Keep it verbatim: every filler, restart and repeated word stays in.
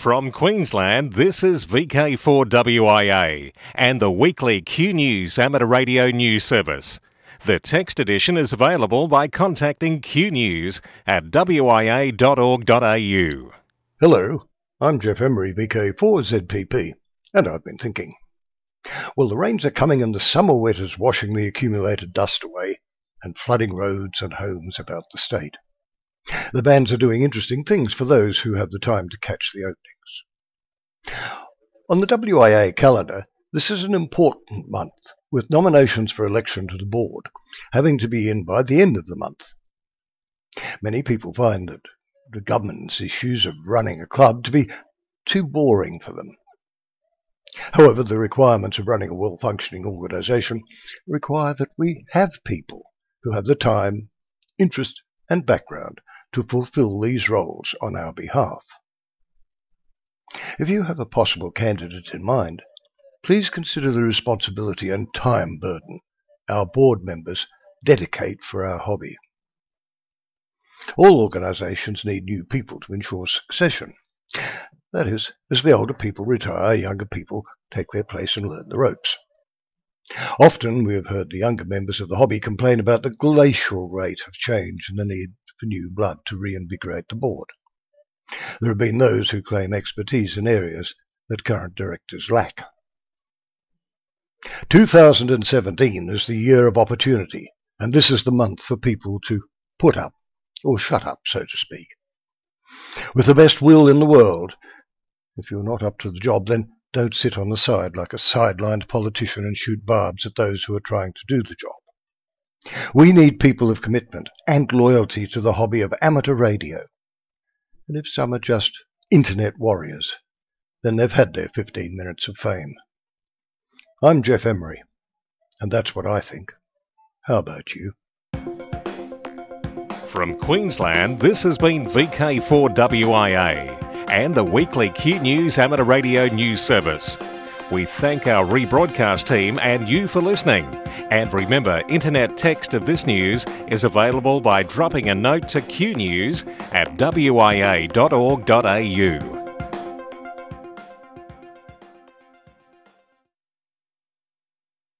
From Queensland, this is V K four W I A and the weekly Q News amateur radio news service. The text edition is available by contacting Q News at w i a dot org dot a u. Hello, I'm Jeff Emery, V K four Z P P, and I've been thinking. Well, the rains are coming and the summer wet is washing the accumulated dust away and flooding roads and homes about the state. The bands are doing interesting things for those who have the time to catch the openings. On the W I A calendar, this is an important month, with nominations for election to the board having to be in by the end of the month. Many people find that the government's issues of running a club to be too boring for them. However, the requirements of running a well-functioning organisation require that we have people who have the time, interest and background to fulfil these roles on our behalf. If you have a possible candidate in mind, please consider the responsibility and time burden our board members dedicate for our hobby. All organisations need new people to ensure succession. That is, as the older people retire, younger people take their place and learn the ropes. Often we have heard the younger members of the hobby complain about the glacial rate of change and the need for new blood to reinvigorate the board. There have been those who claim expertise in areas that current directors lack. two thousand seventeen is the year of opportunity, and this is the month for people to put up, or shut up, so to speak. With the best will in the world, if you're not up to the job, then don't sit on the side like a sidelined politician and shoot barbs at those who are trying to do the job. We need people of commitment and loyalty to the hobby of amateur radio. And if some are just internet warriors, then they've had their fifteen minutes of fame. I'm Jeff Emery, and that's what I think. How about you? From Queensland, this has been V K four W I A and the weekly Q News amateur radio news service. We thank our rebroadcast team and you for listening. And remember, internet text of this news is available by dropping a note to Q News at w i a dot org dot a u.